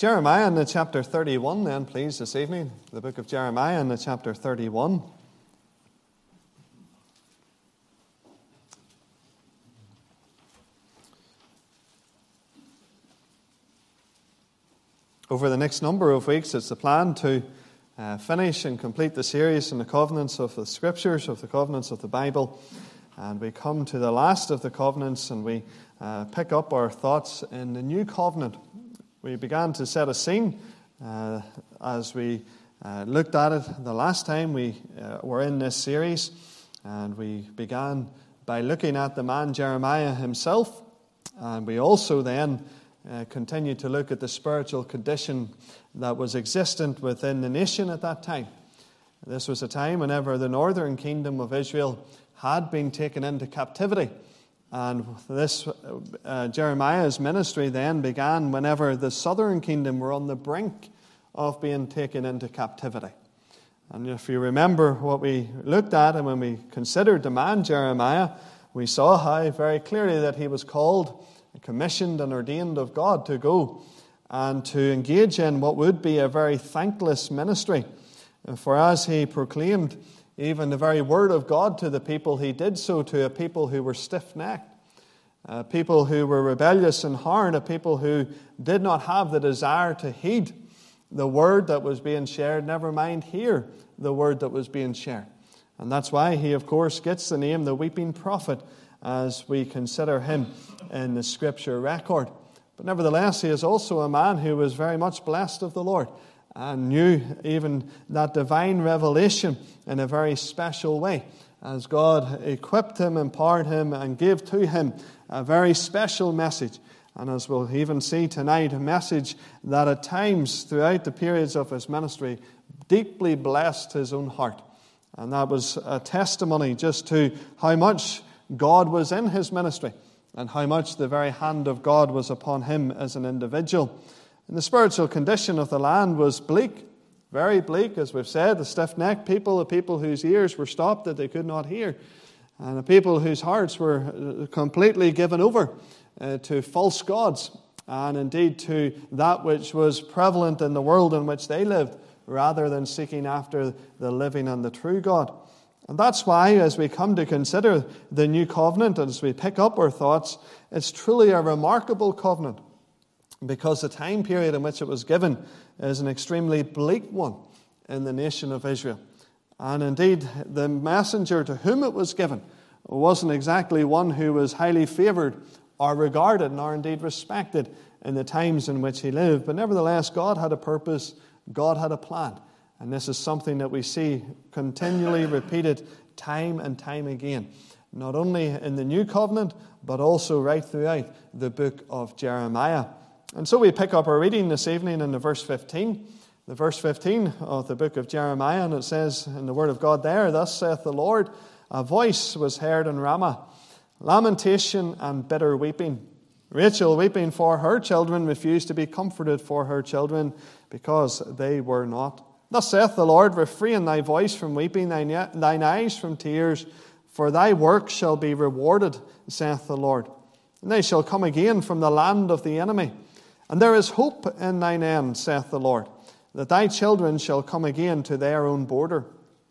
Jeremiah in the chapter 31 then, please, this evening. The book of Jeremiah in the chapter 31. Over the next number of weeks, it's the plan to finish and complete the series in the covenants of the Scriptures, of the covenants of the Bible. And we come to the last of the covenants and we pick up our thoughts in the new covenant. We began to set a scene as we looked at it the last time we were in this series. And we began by looking at the man Jeremiah himself. And we also then continued to look at the spiritual condition that was existent within the nation at that time. This was a time whenever the northern kingdom of Israel had been taken into captivity. And this Jeremiah's ministry then began whenever the southern kingdom were on the brink of being taken into captivity. And if you remember what we looked at and when we considered the man Jeremiah, we saw how very clearly that he was called, commissioned and ordained of God to go and to engage in what would be a very thankless ministry. For as he proclaimed even the very word of God to the people, he did so to a people who were stiff-necked, people who were rebellious in heart, a people who did not have the desire to heed the word that was being shared, never mind hear the word that was being shared. And that's why he, of course, gets the name the weeping prophet as we consider him in the Scripture record. But nevertheless, he is also a man who was very much blessed of the Lord and knew even that divine revelation in a very special way, as God equipped him, empowered him, and gave to him a very special message. And as we'll even see tonight, a message that at times throughout the periods of his ministry deeply blessed his own heart. And that was a testimony just to how much God was in his ministry and how much the very hand of God was upon him as an individual. And the spiritual condition of the land was bleak, very bleak, as we've said. The stiff-necked people, the people whose ears were stopped that they could not hear, and the people whose hearts were completely given over to false gods and indeed to that which was prevalent in the world in which they lived, rather than seeking after the living and the true God. And that's why, as we come to consider the new covenant, and as we pick up our thoughts, it's truly a remarkable covenant, because the time period in which it was given is an extremely bleak one in the nation of Israel. And indeed, the messenger to whom it was given wasn't exactly one who was highly favored or regarded, nor indeed respected in the times in which he lived. But nevertheless, God had a purpose, God had a plan. And this is something that we see continually repeated time and time again, not only in the New Covenant, but also right throughout the book of Jeremiah. And so we pick up our reading this evening in the verse 15. The verse 15 of the book of Jeremiah, and it says in the word of God there, "Thus saith the Lord, a voice was heard in Ramah, lamentation and bitter weeping. Rachel, weeping for her children, refused to be comforted for her children, because they were not. Thus saith the Lord, refrain thy voice from weeping, thine eyes from tears, for thy work shall be rewarded, saith the Lord. And they shall come again from the land of the enemy. And there is hope in thine end, saith the Lord, that thy children shall come again to their own border.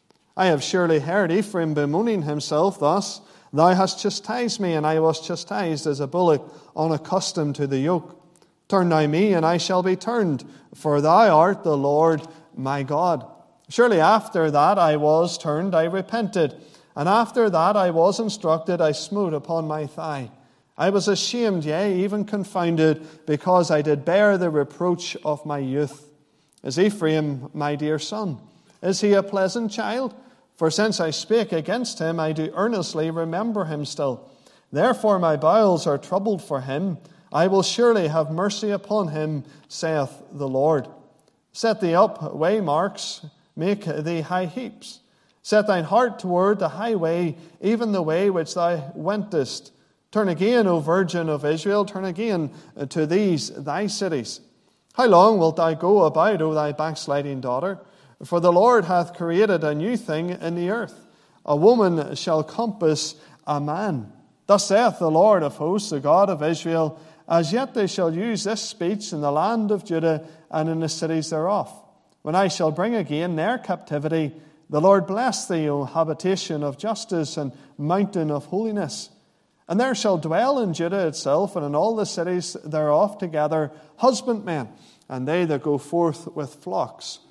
I have surely heard Ephraim bemoaning himself thus, Thou hast chastised me, and I was chastised as a bullock unaccustomed to the yoke. Turn thou me, and I shall be turned, for thou art the Lord my God. Surely after that I was turned, I repented, and after that I was instructed, I smote upon my thigh. I was ashamed, yea, even confounded, because I did bear the reproach of my youth. Is Ephraim my dear son? Is he a pleasant child? For since I spake against him, I do earnestly remember him still. Therefore my bowels are troubled for him. I will surely have mercy upon him, saith the Lord. Set thee up waymarks, make thee high heaps. Set thine heart toward the highway, even the way which thou wentest. Turn again, O Virgin of Israel, turn again to these thy cities. How long wilt thou go about, O thy backsliding daughter? For the Lord hath created a new thing in the earth. A woman shall compass a man. Thus saith the Lord of hosts, the God of Israel, As yet they shall use this speech in the land of Judah and in the cities thereof. When I shall bring again their captivity, the Lord bless thee, O habitation of justice and mountain of holiness. And there shall dwell in Judah itself and in all the cities thereof together husbandmen, and they that go forth with flocks.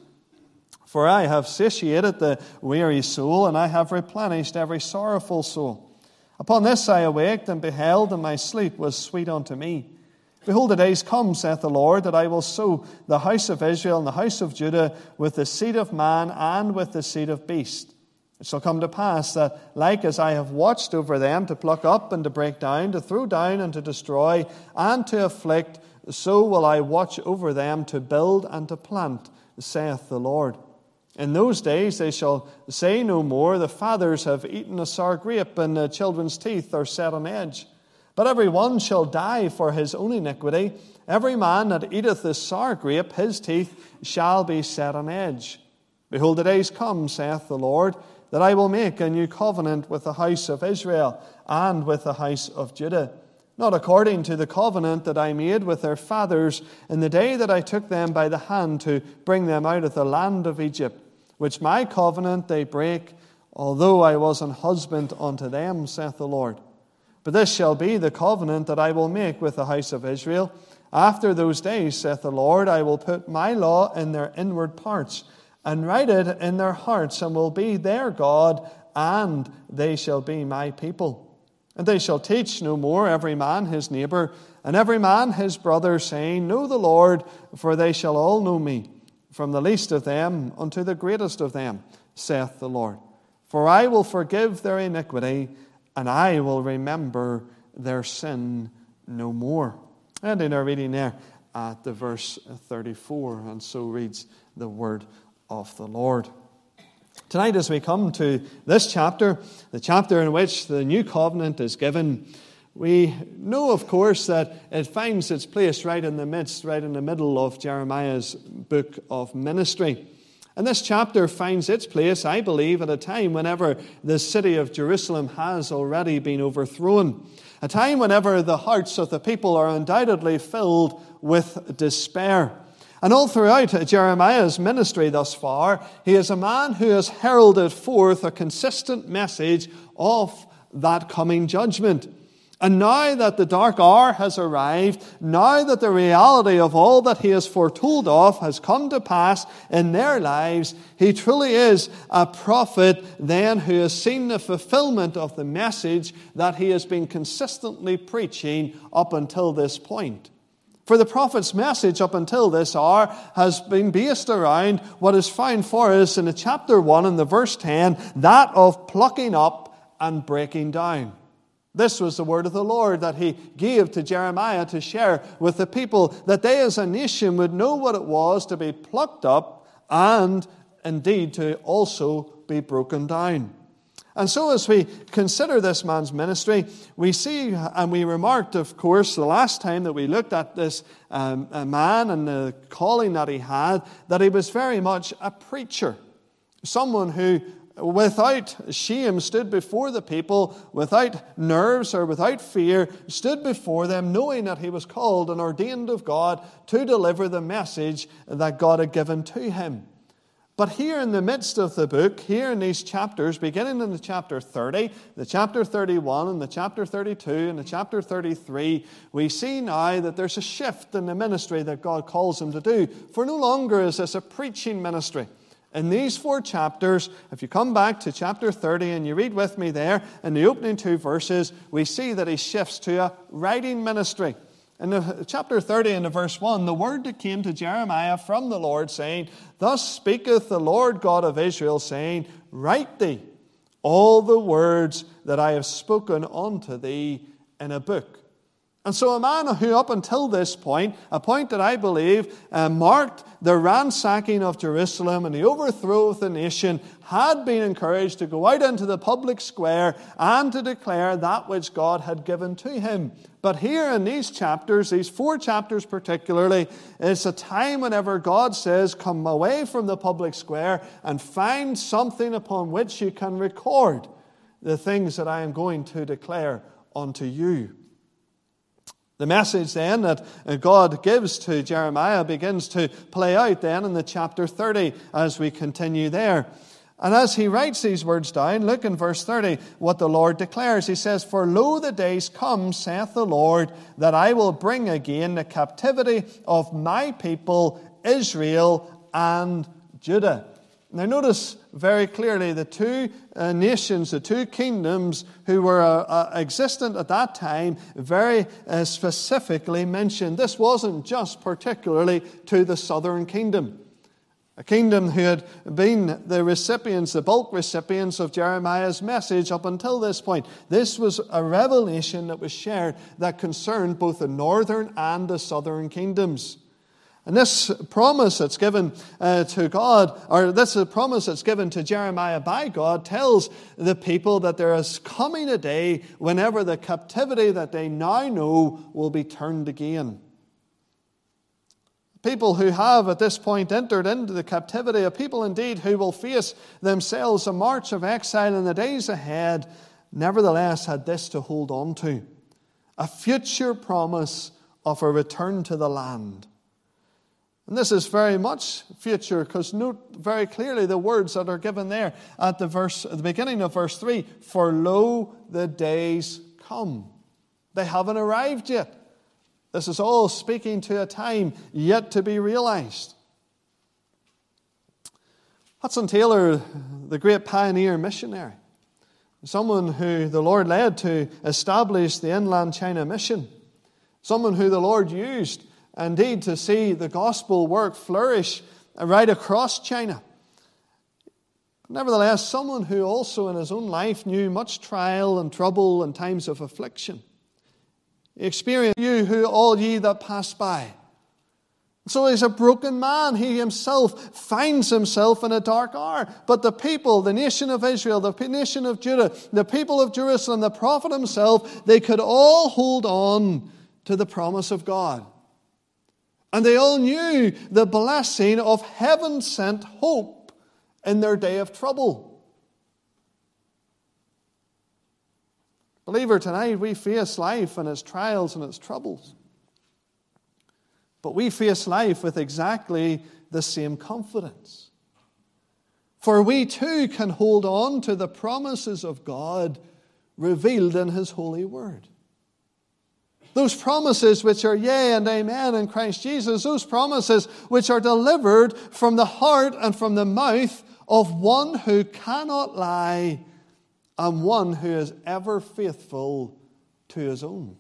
For I have satiated the weary soul, and I have replenished every sorrowful soul. Upon this I awaked and beheld, and my sleep was sweet unto me. Behold, the days come, saith the Lord, that I will sow the house of Israel and the house of Judah with the seed of man and with the seed of beast. It shall come to pass that, like as I have watched over them to pluck up and to break down, to throw down and to destroy, and to afflict, so will I watch over them to build and to plant, saith the Lord. In those days they shall say no more, the fathers have eaten a sour grape, and the children's teeth are set on edge. But every one shall die for his own iniquity. Every man that eateth the sour grape, his teeth shall be set on edge. Behold, the days come, saith the Lord, that I will make a new covenant with the house of Israel and with the house of Judah, not according to the covenant that I made with their fathers in the day that I took them by the hand to bring them out of the land of Egypt, which my covenant they break, although I was an husband unto them, saith the Lord. But this shall be the covenant that I will make with the house of Israel. After those days, saith the Lord, I will put my law in their inward parts, and write it in their hearts, and will be their God, and they shall be my people. And they shall teach no more every man his neighbor, and every man his brother, saying, Know the Lord, for they shall all know me, from the least of them unto the greatest of them, saith the Lord. For I will forgive their iniquity, and I will remember their sin no more. And in our reading there at the verse 34, and so reads the word of the Lord. Tonight, as we come to this chapter, the chapter in which the new covenant is given, we know, of course, that it finds its place right in the midst, right in the middle of Jeremiah's book of ministry. And this chapter finds its place, I believe, at a time whenever the city of Jerusalem has already been overthrown. A time whenever the hearts of the people are undoubtedly filled with despair. And all throughout Jeremiah's ministry thus far, he is a man who has heralded forth a consistent message of that coming judgment. And now that the dark hour has arrived, now that the reality of all that he has foretold of has come to pass in their lives, he truly is a prophet then who has seen the fulfillment of the message that he has been consistently preaching up until this point. For the prophet's message up until this hour has been based around what is found for us in the chapter 1 and the verse 10, that of plucking up and breaking down. This was the word of the Lord that he gave to Jeremiah to share with the people, that they as a nation would know what it was to be plucked up and indeed to also be broken down. And so as we consider this man's ministry, we see, and we remarked, of course, the last time that we looked at this man and the calling that he had, that he was very much a preacher. Someone who, without shame, stood before the people, without nerves or without fear, stood before them, knowing that he was called and ordained of God to deliver the message that God had given to him. But here in the midst of the book, here in these chapters, beginning in the chapter 30, the chapter 31, and the chapter 32, and the chapter 33, we see now that there's a shift in the ministry that God calls him to do. For no longer is this a preaching ministry. In these 4 chapters, if you come back to chapter 30 and you read with me there, in the opening 2 verses, we see that he shifts to a writing ministry. In the chapter 30 and the verse 1, the word that came to Jeremiah from the Lord, saying, Thus speaketh the Lord God of Israel, saying, Write thee all the words that I have spoken unto thee in a book. And so a man who up until this point, a point that I believe marked the ransacking of Jerusalem and the overthrow of the nation, had been encouraged to go out into the public square and to declare that which God had given to him. But here in these chapters, these 4 chapters particularly, it's a time whenever God says, come away from the public square and find something upon which you can record the things that I am going to declare unto you. The message then that God gives to Jeremiah begins to play out then in the chapter 30 as we continue there. And as he writes these words down, look in verse 30 what the Lord declares. He says, "For lo, the days come, saith the Lord, that I will bring again the captivity of my people Israel and Judah." Now notice very clearly the two nations, the two kingdoms who were existent at that time, very specifically mentioned. This wasn't just particularly to the southern kingdom, a kingdom who had been the recipients, the bulk recipients of Jeremiah's message up until this point. This was a revelation that was shared that concerned both the northern and the southern kingdoms. And this promise that's given to God, or this promise that's given to Jeremiah by God, tells the people that there is coming a day whenever the captivity that they now know will be turned again. People who have at this point entered into the captivity, a people indeed who will face themselves a march of exile in the days ahead, nevertheless had this to hold on to: a future promise of a return to the land. And this is very much future, because note very clearly the words that are given there at the beginning of verse 3. "For lo, the days come." They haven't arrived yet. This is all speaking to a time yet to be realized. Hudson Taylor, the great pioneer missionary, someone who the Lord led to establish the Inland China Mission, someone who the Lord used indeed to see the gospel work flourish right across China. Nevertheless, someone who also in his own life knew much trial and trouble and times of affliction. He experienced "you who all ye that pass by." So he's a broken man. He himself finds himself in a dark hour. But the people, the nation of Israel, the nation of Judah, the people of Jerusalem, the prophet himself, they could all hold on to the promise of God. And they all knew the blessing of heaven-sent hope in their day of trouble. Believer, tonight we face life and its trials and its troubles. But we face life with exactly the same confidence. For we too can hold on to the promises of God revealed in His holy word. Those promises which are yea and amen in Christ Jesus, those promises which are delivered from the heart and from the mouth of one who cannot lie and one who is ever faithful to his own.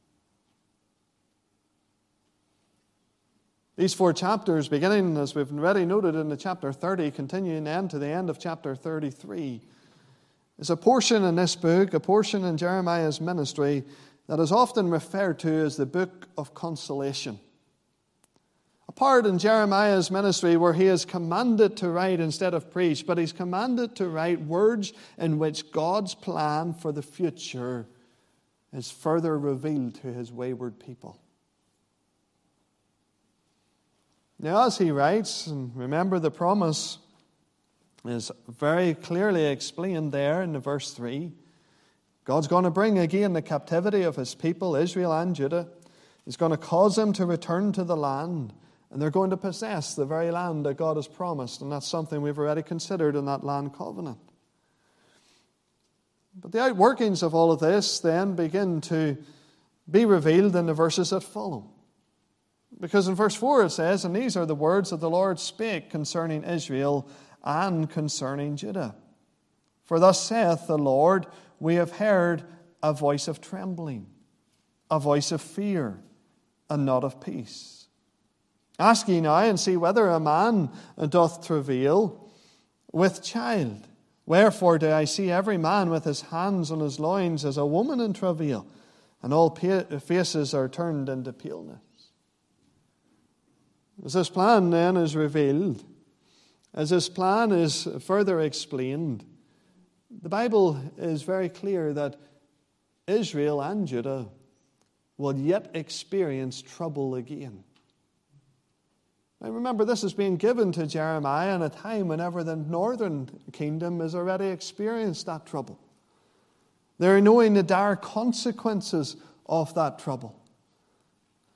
These 4 chapters, beginning, as we've already noted, in the chapter 30, continuing then to the end of chapter 33, is a portion in this book, a portion in Jeremiah's ministry, that is often referred to as the book of consolation. A part in Jeremiah's ministry where he is commanded to write instead of preach, but he's commanded to write words in which God's plan for the future is further revealed to his wayward people. Now, as he writes, and remember the promise is very clearly explained there in the verse 3. God's going to bring again the captivity of His people, Israel and Judah. He's going to cause them to return to the land, and they're going to possess the very land that God has promised, and that's something we've already considered in that land covenant. But the outworkings of all of this then begin to be revealed in the verses that follow. Because in verse 4 it says, "And these are the words that the Lord spake concerning Israel and concerning Judah. For thus saith the Lord, we have heard a voice of trembling, a voice of fear, and not of peace. Ask ye now, and see whether a man doth travail with child. Wherefore do I see every man with his hands on his loins as a woman in travail, and all faces are turned into paleness." As this plan then is revealed, as this plan is further explained, the Bible is very clear that Israel and Judah will yet experience trouble again. Now remember, this is being given to Jeremiah in a time whenever the northern kingdom has already experienced that trouble. They're knowing the dire consequences of that trouble.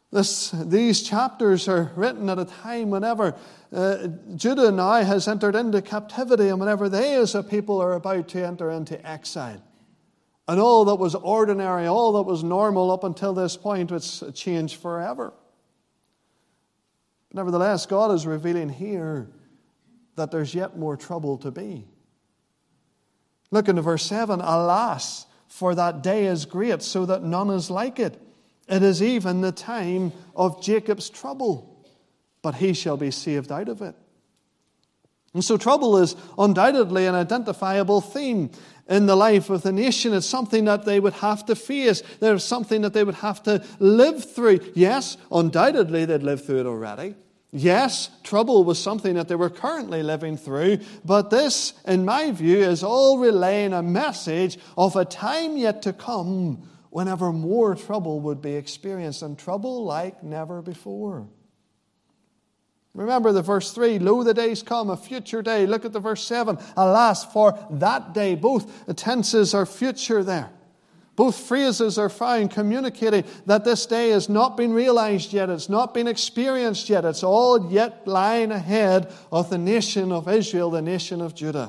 These chapters are written at a time whenever Judah now has entered into captivity, and whenever they as a people are about to enter into exile. And all that was ordinary, all that was normal up until this point, it's changed forever. Nevertheless, God is revealing here that there's yet more trouble to be. Look into verse 7. Alas, for that day is great, so that none is like it. It is even the time of Jacob's trouble, but he shall be saved out of it. And so trouble is undoubtedly an identifiable theme in the life of the nation. It's something that they would have to face. There's something that they would have to live through. Yes, undoubtedly they'd lived through it already. Yes, trouble was something that they were currently living through. But this, in my view, is all relaying a message of a time yet to come whenever more trouble would be experienced, and trouble like never before. Remember the verse 3, lo, the days come, a future day. Look at the verse 7, alas, for that day. Both tenses are future there. Both phrases are found communicating that this day has not been realized yet. It's not been experienced yet. It's all yet lying ahead of the nation of Israel, the nation of Judah.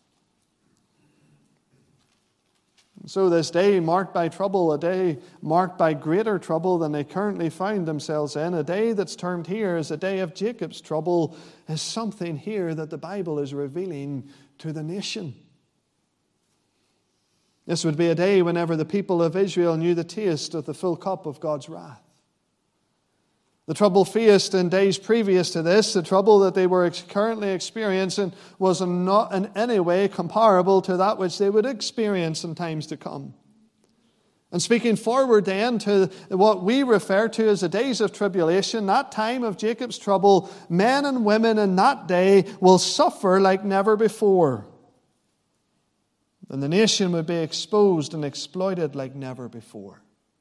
So this day marked by trouble, a day marked by greater trouble than they currently find themselves in, a day that's termed here as a day of Jacob's trouble, is something here that the Bible is revealing to the nation. This would be a day whenever the people of Israel knew the taste of the full cup of God's wrath. The trouble faced in days previous to this, the trouble that they were currently experiencing, was not in any way comparable to that which they would experience in times to come. And speaking forward then to what we refer to as the days of tribulation, that time of Jacob's trouble, men and women in that day will suffer like never before. And the nation would be exposed and exploited like never before.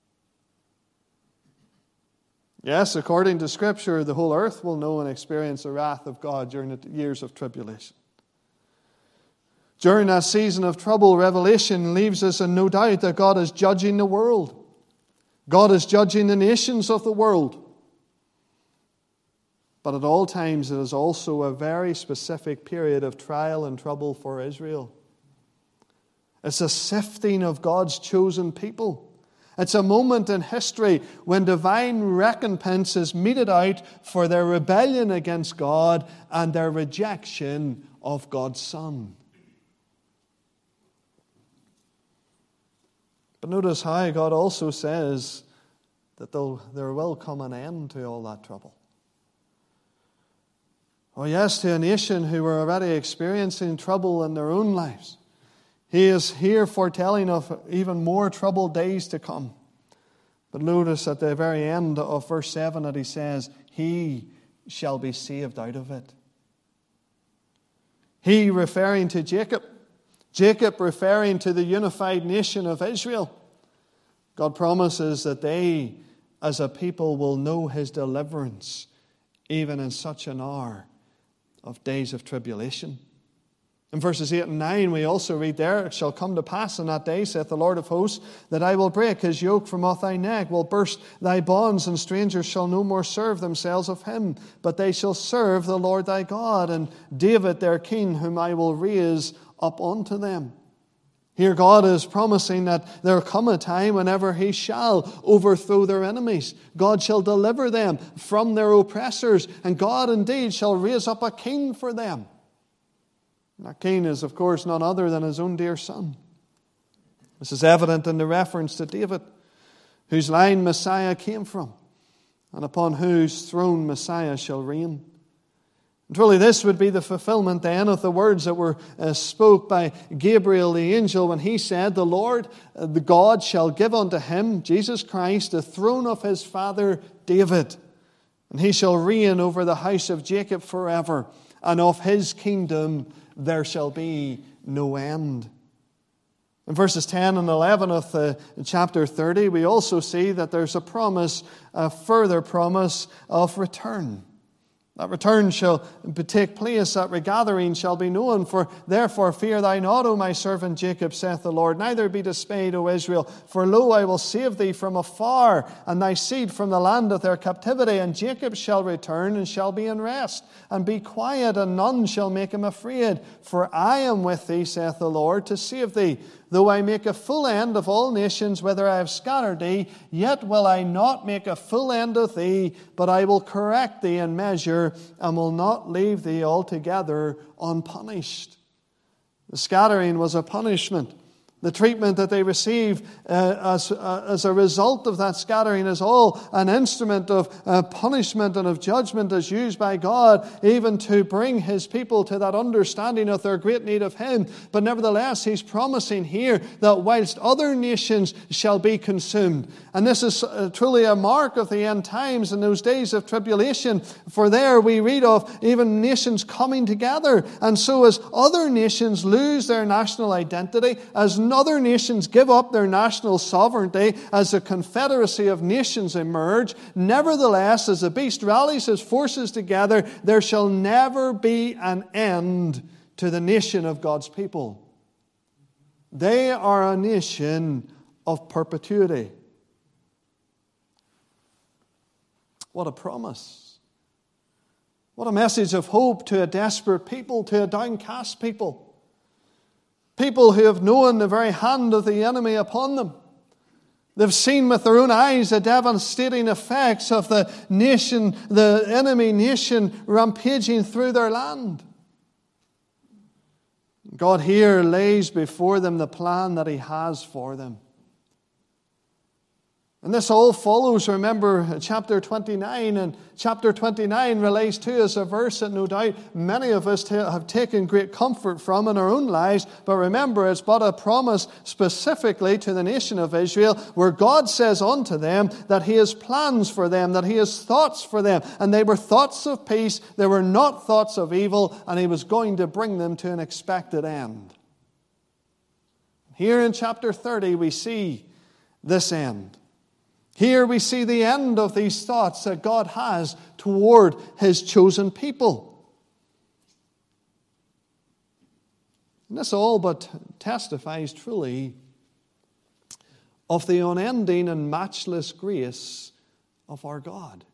Yes, according to Scripture, the whole earth will know and experience the wrath of God during the years of tribulation. During that season of trouble, Revelation leaves us in no doubt that God is judging the world. God is judging the nations of the world. But at all times, it is also a very specific period of trial and trouble for Israel. It's a sifting of God's chosen people. It's a moment in history when divine recompense is meted out for their rebellion against God and their rejection of God's Son. But notice how God also says that there will come an end to all that trouble. Oh yes, to a nation who were already experiencing trouble in their own lives. He is here foretelling of even more troubled days to come. But notice at the very end of verse 7 that he says, he shall be saved out of it. He referring to Jacob. Jacob referring to the unified nation of Israel. God promises that they as a people will know his deliverance even in such an hour of days of tribulation. In verses 8 and 9, we also read there, it shall come to pass in that day, saith the Lord of hosts, that I will break his yoke from off thy neck, will burst thy bonds, and strangers shall no more serve themselves of him, but they shall serve the Lord thy God, and David their king, whom I will raise up unto them. Here God is promising that there will come a time whenever he shall overthrow their enemies. God shall deliver them from their oppressors, and God indeed shall raise up a king for them. That king is, of course, none other than his own dear son. This is evident in the reference to David, whose line Messiah came from, and upon whose throne Messiah shall reign. And truly, this would be the fulfillment then of the words that were spoke by Gabriel the angel when he said, the Lord, the God, shall give unto him, Jesus Christ, the throne of his father David, and he shall reign over the house of Jacob forever, and of his kingdom there shall be no end. In verses 10 and 11 of chapter 30, we also see that there's a promise, a further promise of return. That return shall take place, that regathering shall be known. For therefore fear thou not, O my servant Jacob, saith the Lord, neither be dismayed, O Israel. For lo, I will save thee from afar, and thy seed from the land of their captivity. And Jacob shall return, and shall be in rest, and be quiet, and none shall make him afraid. For I am with thee, saith the Lord, to save thee. Though I make a full end of all nations, whither I have scattered thee, yet will I not make a full end of thee, but I will correct thee in measure, and will not leave thee altogether unpunished. The scattering was a punishment. The treatment that they receive as a result of that scattering is all an instrument of punishment and of judgment as used by God, even to bring His people to that understanding of their great need of Him. But nevertheless, He's promising here that whilst other nations shall be consumed, and this is truly a mark of the end times in those days of tribulation, for there we read of even nations coming together. And so as other nations lose their national identity, as other nations give up their national sovereignty, as a confederacy of nations emerge, nevertheless, as the beast rallies his forces together, there shall never be an end to the nation of God's people. They are a nation of perpetuity. What a promise. What a message of hope to a desperate people, to a downcast people. People who have known the very hand of the enemy upon them. They've seen with their own eyes the devastating effects of the nation, the enemy nation, rampaging through their land. God here lays before them the plan that He has for them. And this all follows, remember, chapter 29. And chapter 29 relates to us a verse that no doubt many of us have taken great comfort from in our own lives. But remember, it's but a promise specifically to the nation of Israel, where God says unto them that He has plans for them, that He has thoughts for them. And they were thoughts of peace, they were not thoughts of evil, and He was going to bring them to an expected end. Here in chapter 30 we see this end. Here we see the end of these thoughts that God has toward His chosen people. And this all but testifies truly of the unending and matchless grace of our God.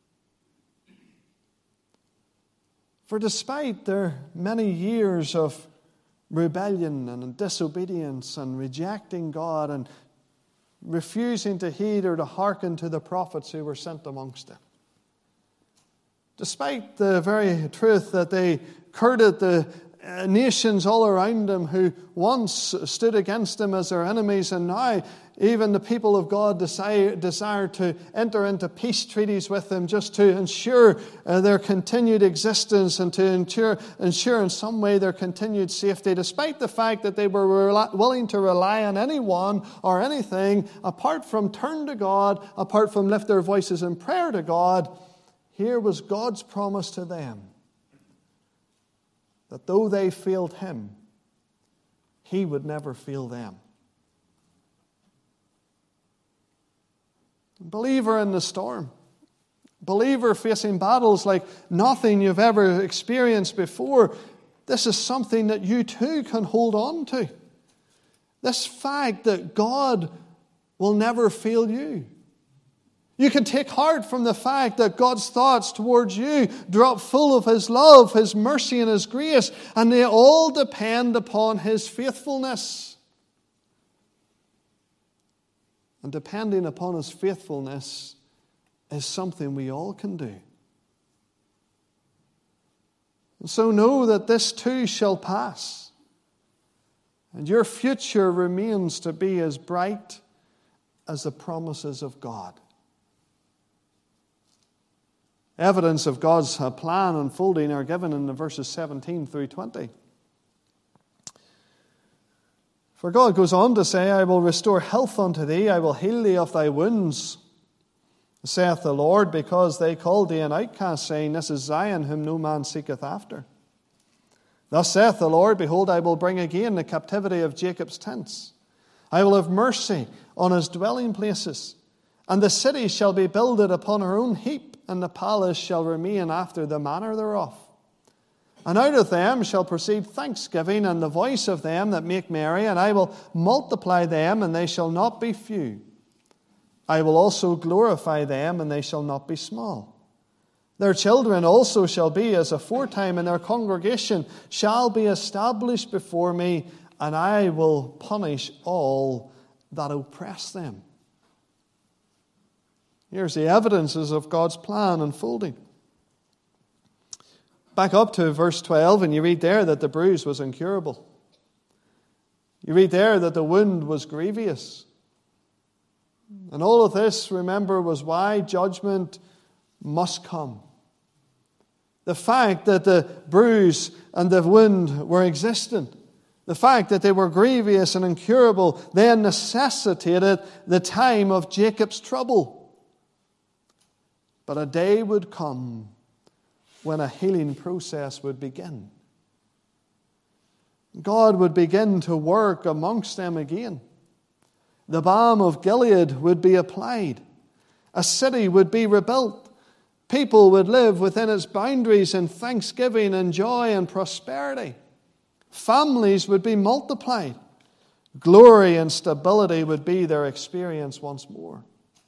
For despite their many years of rebellion and disobedience and rejecting God and refusing to heed or to hearken to the prophets who were sent amongst them, despite the very truth that they courted the nations all around them who once stood against them as their enemies, and now even the people of God desire to enter into peace treaties with them just to ensure their continued existence and to ensure in some way their continued safety, despite the fact that they were willing to rely on anyone or anything apart from turn to God, apart from lift their voices in prayer to God. Here was God's promise to them that though they failed Him, He would never fail them. Believer in the storm, believer facing battles like nothing you've ever experienced before, this is something that you too can hold on to. This fact that God will never fail you. You can take heart from the fact that God's thoughts towards you drop full of His love, His mercy, and His grace, and they all depend upon His faithfulness. And depending upon His faithfulness is something we all can do. And so know that this too shall pass, and your future remains to be as bright as the promises of God. Evidence of God's plan unfolding are given in the verses 17 through 20. For God goes on to say, I will restore health unto thee, I will heal thee of thy wounds, saith the Lord, because they called thee an outcast, saying, This is Zion, whom no man seeketh after. Thus saith the Lord, Behold, I will bring again the captivity of Jacob's tents. I will have mercy on his dwelling places, and the city shall be builded upon her own heap. and the palace shall remain after the manner thereof. And out of them shall proceed thanksgiving and the voice of them that make merry, and I will multiply them, and they shall not be few. I will also glorify them, and they shall not be small. Their children also shall be as aforetime, and their congregation shall be established before me, and I will punish all that oppress them. Here's the evidences of God's plan unfolding. Back up to verse 12, and you read there that the bruise was incurable. You read there that the wound was grievous. And all of this, remember, was why judgment must come. The fact that the bruise and the wound were existent, the fact that they were grievous and incurable, then necessitated the time of Jacob's trouble. But a day would come when a healing process would begin. God would begin to work amongst them again. The balm of Gilead would be applied. A city would be rebuilt. People would live within its boundaries in thanksgiving and joy and prosperity. Families would be multiplied. Glory and stability would be their experience once more.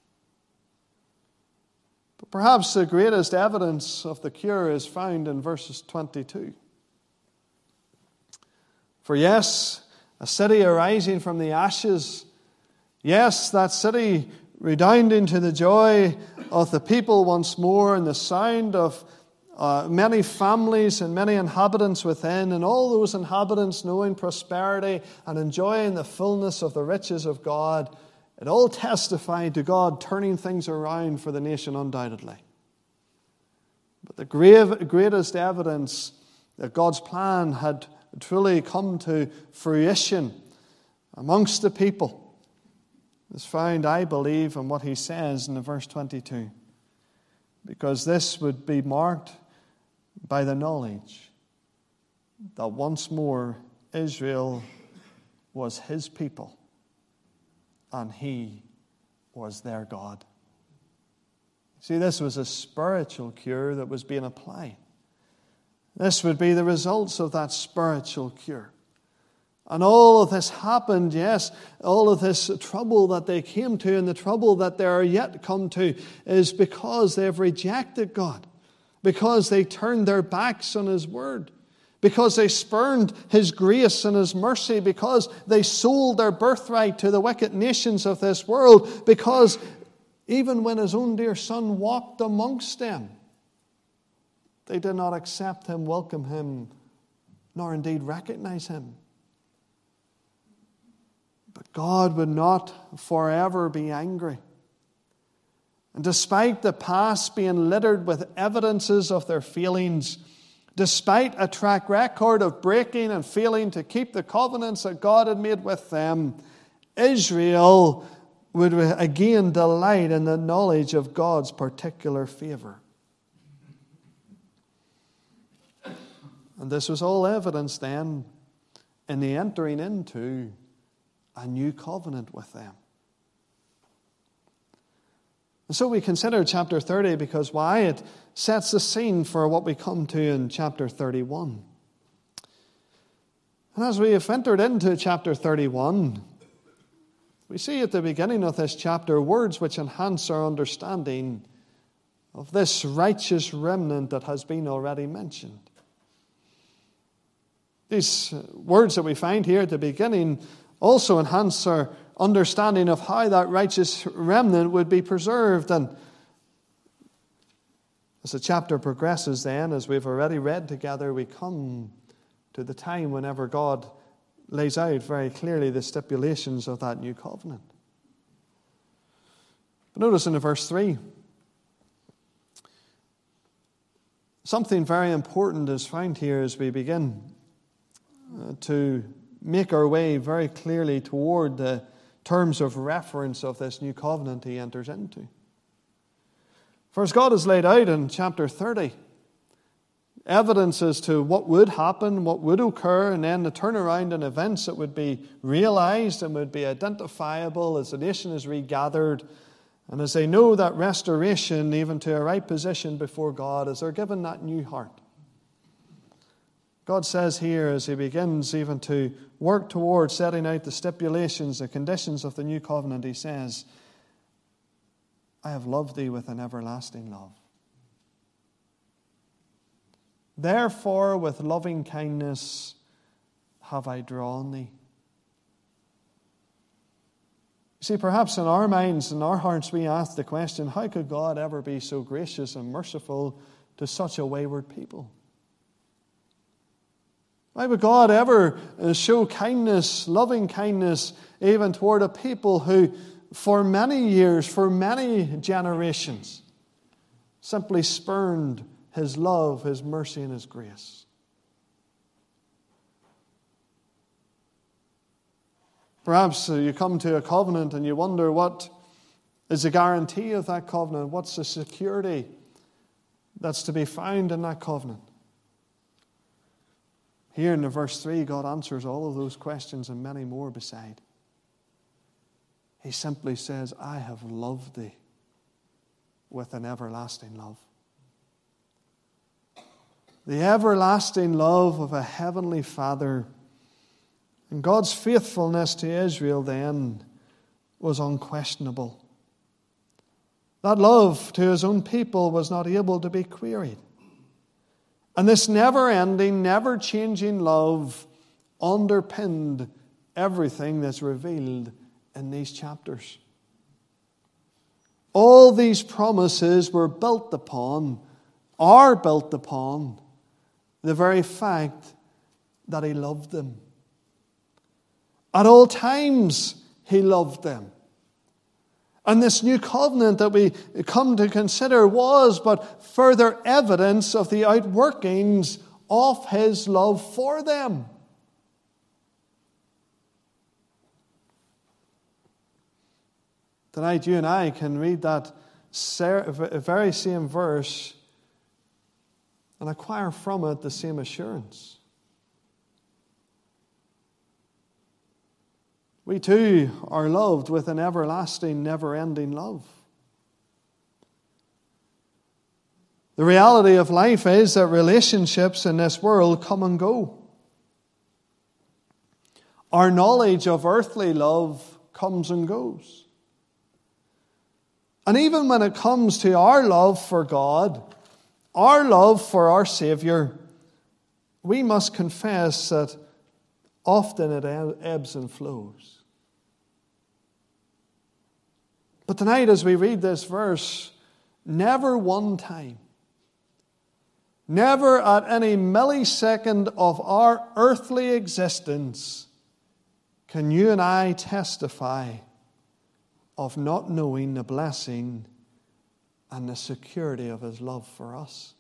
But perhaps the greatest evidence of the cure is found in verses 22. For yes, a city arising from the ashes, yes, that city redounding to the joy of the people once more, and the sound of many families and many inhabitants within, and all those inhabitants knowing prosperity and enjoying the fullness of the riches of God. It all testified to God turning things around for the nation undoubtedly. But the greatest evidence that God's plan had truly come to fruition amongst the people is found, I believe, in what he says in the verse 22. Because this would be marked by the knowledge that once more Israel was his people and he was their God. See, this was a spiritual cure that was being applied. This would be the results of that spiritual cure. And all of this happened, yes, all of this trouble that they came to and the trouble that they are yet to come to is because they have rejected God, because they turned their backs on his word, because they spurned his grace and his mercy, because they sold their birthright to the wicked nations of this world, because even when his own dear son walked amongst them, they did not accept him, welcome him, nor indeed recognize him. But God would not forever be angry. And despite the past being littered with evidences of their failings, despite a track record of breaking and failing to keep the covenants that God had made with them, Israel would again delight in the knowledge of God's particular favor. And this was all evidence then in the entering into a new covenant with them. And so we consider chapter 30 because why? It sets the scene for what we come to in chapter 31. And as we have entered into chapter 31, we see at the beginning of this chapter words which enhance our understanding of this righteous remnant that has been already mentioned. These words that we find here at the beginning also enhance our understanding of how that righteous remnant would be preserved. And as the chapter progresses then, as we've already read together, we come to the time whenever God lays out very clearly the stipulations of that new covenant. But notice in verse 3, something very important is found here as we begin to make our way very clearly toward the terms of reference of this new covenant he enters into. First, God has laid out in chapter 30 evidence as to what would happen, what would occur, and then the turnaround and events that would be realized and would be identifiable as the nation is regathered And as they know that restoration even to a right position before God, as they're given that new heart, God says here, as he begins even to work towards setting out the stipulations, the conditions of the new covenant, he says, I have loved thee with an everlasting love. Therefore, with loving kindness have I drawn thee. See, perhaps in our minds, in our hearts, we ask the question, how could God ever be so gracious and merciful to such a wayward people? Why would God ever show kindness, loving kindness, even toward a people who, for many years, for many generations, simply spurned his love, his mercy, and his grace? Perhaps you come to a covenant and you wonder what is the guarantee of that covenant? What's the security that's to be found in that covenant? Here in the verse 3, God answers all of those questions and many more beside. He simply says, I have loved thee with an everlasting love. The everlasting love of a heavenly Father. And God's faithfulness to Israel then was unquestionable. That love to his own people was not able to be queried. And this never-ending, never-changing love underpinned everything that's revealed in these chapters. All these promises were built upon, are built upon, the very fact that he loved them. At all times, he loved them. And this new covenant that we come to consider was but further evidence of the outworkings of his love for them. Tonight, you and I can read that very same verse and acquire from it the same assurance. We too are loved with an everlasting, never-ending love. The reality of life is that relationships in this world come and go. Our knowledge of earthly love comes and goes. And even when it comes to our love for God, our love for our Savior, we must confess that often it ebbs and flows. But tonight, as we read this verse, never one time, never at any millisecond of our earthly existence can you and I testify of not knowing the blessing and the security of his love for us.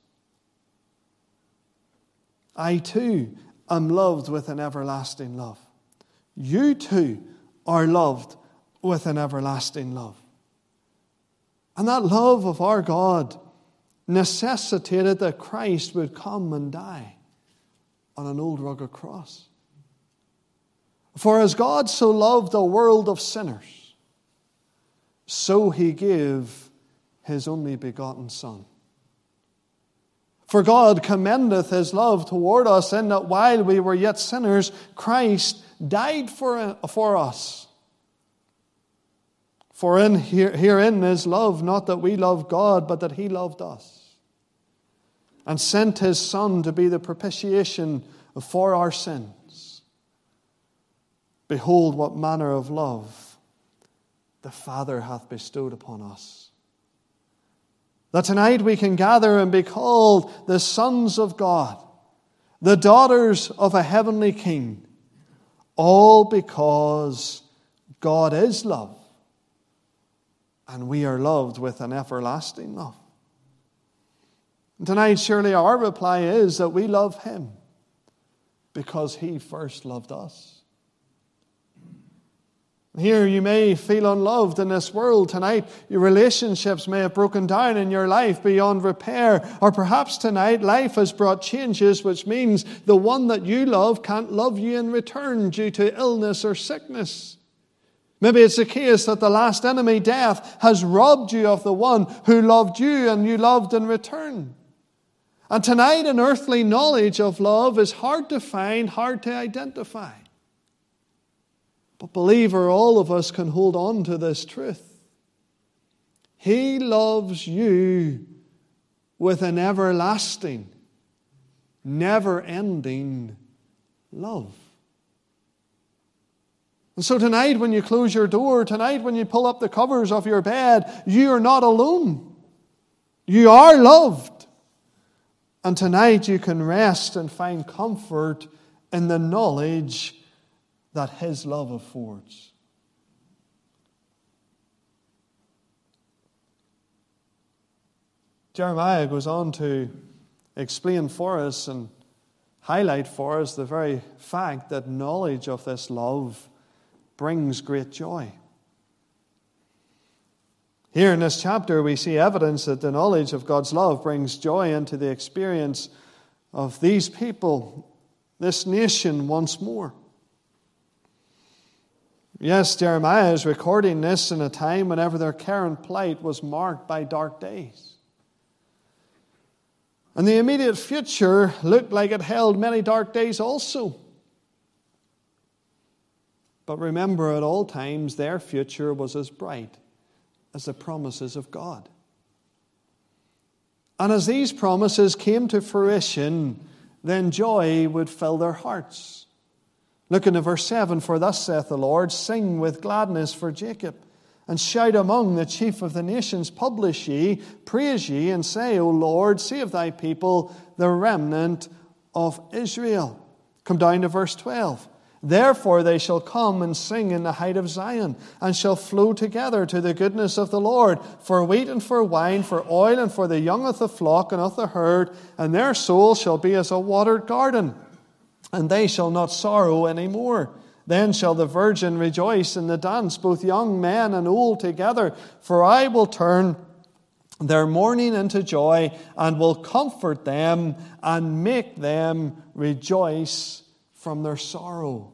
I too am loved with an everlasting love. You too are loved with an everlasting love. And that love of our God necessitated that Christ would come and die on an old rugged cross. For as God so loved a world of sinners, so he gave his only begotten Son. For God commendeth his love toward us in that while we were yet sinners, Christ died for us. For herein is love, not that we love God, but that he loved us, and sent his Son to be the propitiation for our sins. Behold, what manner of love the Father hath bestowed upon us, that tonight we can gather and be called the sons of God, the daughters of a heavenly King, all because God is love. And we are loved with an everlasting love. And tonight, surely our reply is that we love him because he first loved us. Here you may feel unloved in this world tonight. Your relationships may have broken down in your life beyond repair. Or perhaps tonight life has brought changes, which means the one that you love can't love you in return due to illness or sickness. Maybe it's the case that the last enemy, death, has robbed you of the one who loved you and you loved in return. And tonight, an earthly knowledge of love is hard to find, hard to identify. But believer, all of us can hold on to this truth. He loves you with an everlasting, never-ending love. And so tonight when you close your door, tonight when you pull up the covers of your bed, you are not alone. You are loved. And tonight you can rest and find comfort in the knowledge that His love affords. Jeremiah goes on to explain for us and highlight for us the very fact that knowledge of this love brings great joy. Here in this chapter we see evidence that the knowledge of God's love brings joy into the experience of these people, this nation once more. Yes, Jeremiah is recording this in a time whenever their current plight was marked by dark days. And the immediate future looked like it held many dark days also. But remember, at all times, their future was as bright as the promises of God. And as these promises came to fruition, then joy would fill their hearts. Look into verse 7, "For thus saith the Lord, sing with gladness for Jacob, and shout among the chief of the nations, publish ye, praise ye, and say, O Lord, save thy people, the remnant of Israel." Come down to verse 12. "Therefore they shall come and sing in the height of Zion, and shall flow together to the goodness of the Lord, for wheat and for wine, for oil and for the young of the flock and of the herd, and their soul shall be as a watered garden, and they shall not sorrow any more. Then shall the virgin rejoice in the dance, both young men and old together. For I will turn their mourning into joy, and will comfort them, and make them rejoice from their sorrow."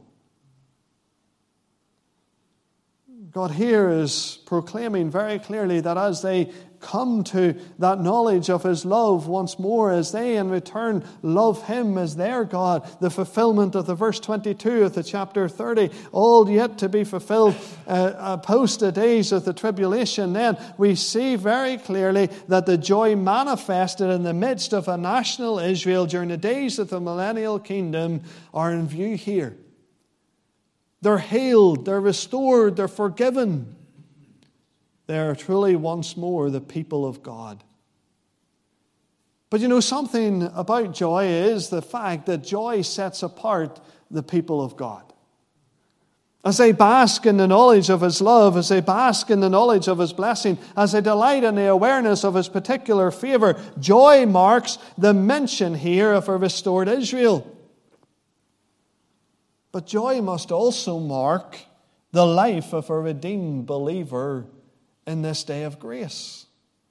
God here is proclaiming very clearly that as they come to that knowledge of His love once more, as they in return love Him as their God, the fulfillment of the verse 22 of the chapter 30, all yet to be fulfilled post the days of the tribulation, then we see very clearly that the joy manifested in the midst of a national Israel during the days of the millennial kingdom are in view here. They're healed, they're restored, they're forgiven. They are truly once more the people of God. But you know, something about joy is the fact that joy sets apart the people of God. As they bask in the knowledge of His love, as they bask in the knowledge of His blessing, as they delight in the awareness of His particular favor, joy marks the mention here of a restored Israel. But joy must also mark the life of a redeemed believer in this day of grace.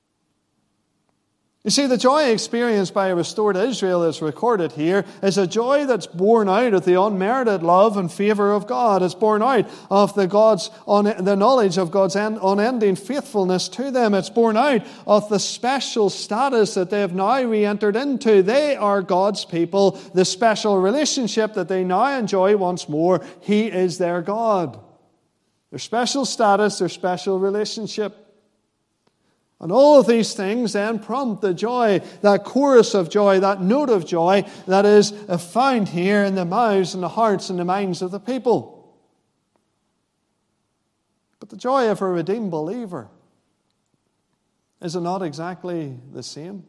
You see, the joy experienced by a restored Israel that's recorded here is a joy that's born out of the unmerited love and favor of God. It's born out of the knowledge of God's unending faithfulness to them. It's born out of the special status that they have now re-entered into. They are God's people. The special relationship that they now enjoy once more. He is their God. Their special status, their special relationship. And all of these things then prompt the joy, that chorus of joy, that note of joy that is found here in the mouths and the hearts and the minds of the people. But the joy of a redeemed believer, is it not exactly the same?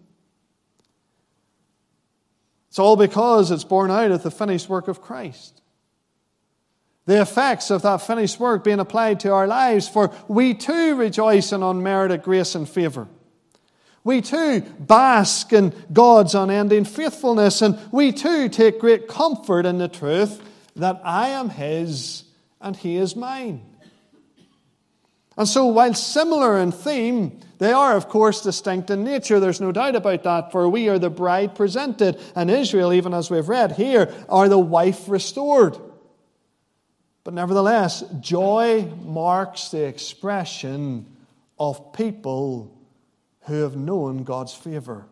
It's all because it's born out of the finished work of Christ. The effects of that finished work being applied to our lives, for we too rejoice in unmerited grace and favor. We too bask in God's unending faithfulness, and we too take great comfort in the truth that I am His and He is mine. And so, while similar in theme, they are, of course, distinct in nature. There's no doubt about that, for we are the bride presented, and Israel, even as we've read here, are the wife restored. But nevertheless, joy marks the expression of people who have known God's favor.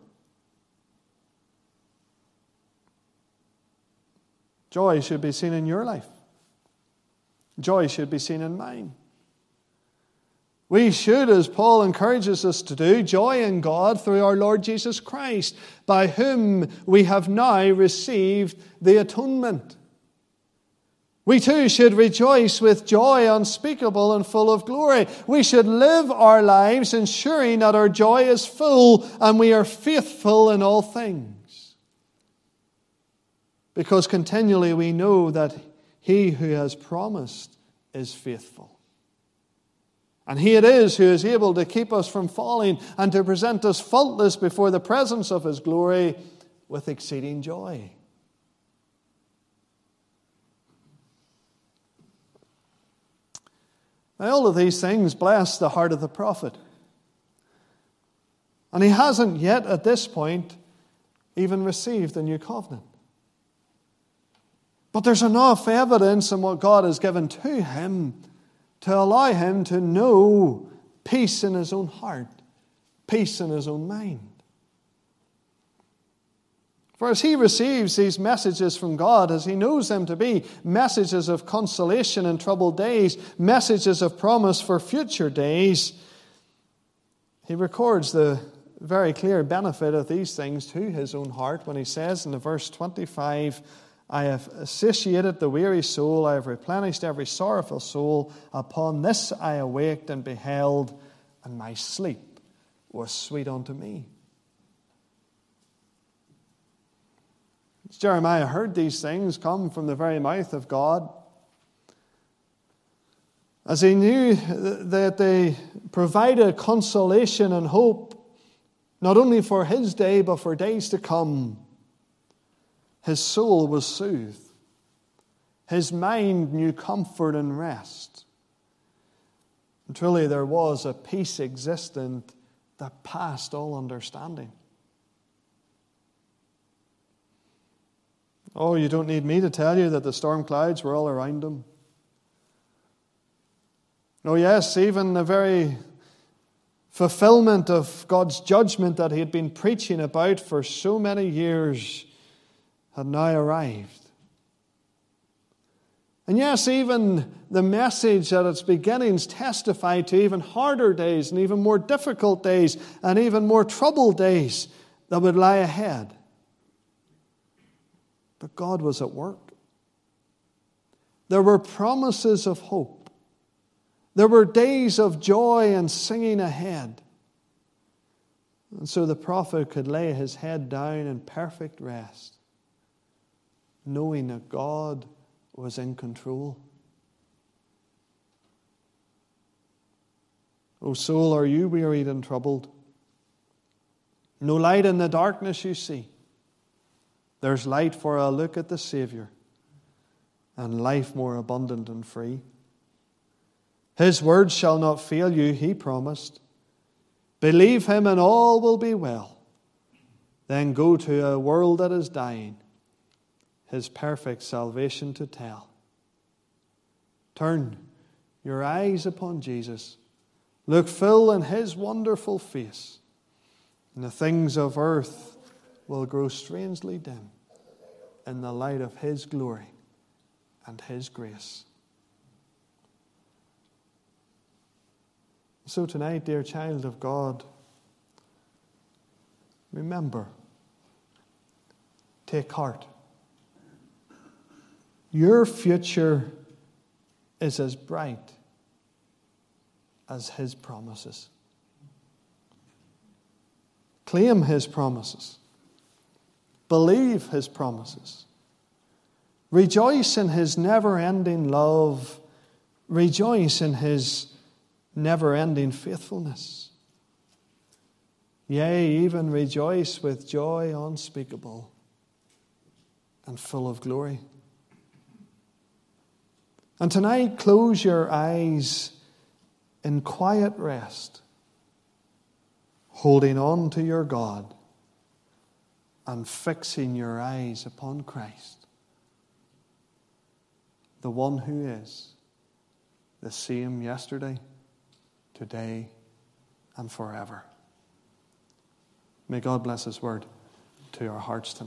Joy should be seen in your life. Joy should be seen in mine. We should, as Paul encourages us to do, joy in God through our Lord Jesus Christ, by whom we have now received the atonement. We too should rejoice with joy unspeakable and full of glory. We should live our lives ensuring that our joy is full and we are faithful in all things. Because continually we know that He who has promised is faithful. And He it is who is able to keep us from falling and to present us faultless before the presence of His glory with exceeding joy. Now, all of these things bless the heart of the prophet. And he hasn't yet, at this point, even received the new covenant. But there's enough evidence in what God has given to him to allow him to know peace in his own heart, peace in his own mind. For as he receives these messages from God, as he knows them to be messages of consolation in troubled days, messages of promise for future days, he records the very clear benefit of these things to his own heart when he says in the verse 25, I have satiated the weary soul, I have replenished every sorrowful soul. Upon this I awaked and beheld, and my sleep was sweet unto me. As Jeremiah heard these things come from the very mouth of God, as he knew that they provided consolation and hope, not only for his day, but for days to come, his soul was soothed. His mind knew comfort and rest. And truly there was a peace existent that passed all understanding. Oh, you don't need me to tell you that the storm clouds were all around him. Oh yes, even the very fulfillment of God's judgment that he had been preaching about for so many years had now arrived. And yes, even the message at its beginnings testified to even harder days and even more difficult days and even more troubled days that would lie ahead. But God was at work. There were promises of hope. There were days of joy and singing ahead. And so the prophet could lay his head down in perfect rest, knowing that God was in control. O soul, are you wearied and troubled? No light in the darkness you see. There's light for a look at the Savior and life more abundant and free. His word shall not fail you, he promised. Believe him and all will be well. Then go to a world that is dying, his perfect salvation to tell. Turn your eyes upon Jesus. Look full in his wonderful face, and the things of earth will grow strangely dim in the light of his glory and his grace. So tonight, dear child of God, remember, take heart. Your future is as bright as his promises. Claim his promises. Believe his promises. Rejoice in his never-ending love. Rejoice in his never-ending faithfulness. Yea, even rejoice with joy unspeakable and full of glory. And tonight, close your eyes in quiet rest, holding on to your God and fixing your eyes upon Christ. the one who is the same yesterday, today, and forever. May God bless His word to our hearts tonight.